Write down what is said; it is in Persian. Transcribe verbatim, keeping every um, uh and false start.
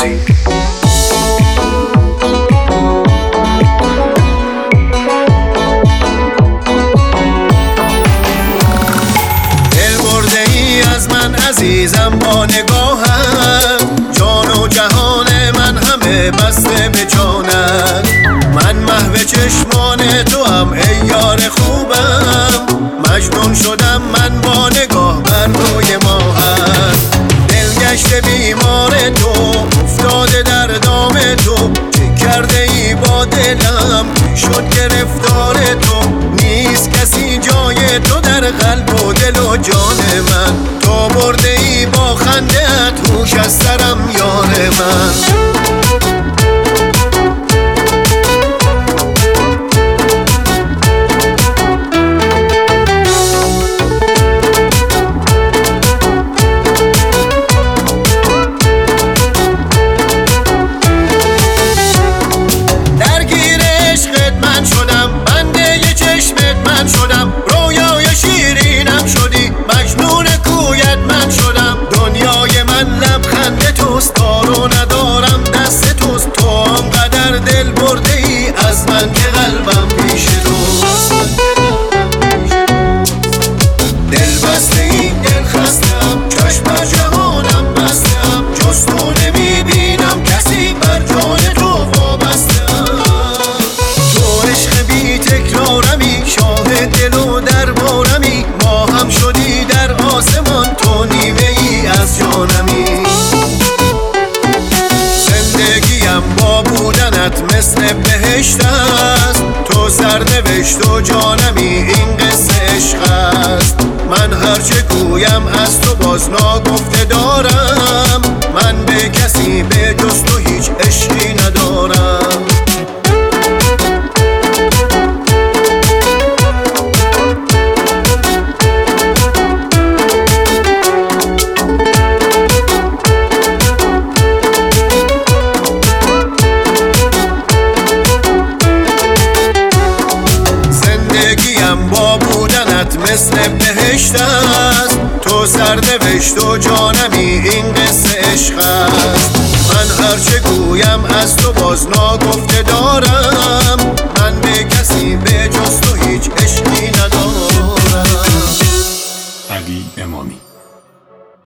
عباسی. عزیزم با نگاهم، جان و جهان من همه بسته به جانم. من محو چشمان تو هم ای یار خوبم، مجنون شدم من با نگاه بر روی ماهم. دلگشت بیمار تو افتاده در دام تو، چه کرده ای با دلم شد گرفتار تو. نیست کسی جای تو در قلب و دل و جان من، تو برده ای با خنده‌ات هوش از سرم یار من. شدم رویای شیرینم شدی، مجنون کویت من شدم. دنیای من لبخند توست، دارو ندارم دست توست. تو آنقدر دل برده ای از من که قلبم پیش توست. دل بسته ای دل خستم، چشم جهانم بستم. جز تو نمیبینم کسی بر جان تو وابستم. تو عشق بی تکرارمی، شاه دل و دربارمی. ما هم شدی در آسمان، تو نیمه ای از جانمی. زندگیم با بودنت مثل بهشت است، تو سرنوشت و جانمی این قصه عشق است. من هرچه گویم از تو باز ناگفته دارم، من به کسی به جز تو هیچ عشقی ندارم. با بودنت مثل بهشت است، تو سرنوشت و جانمی این قصه عشق است. من هرچه گویم از تو باز ناگفته دارم،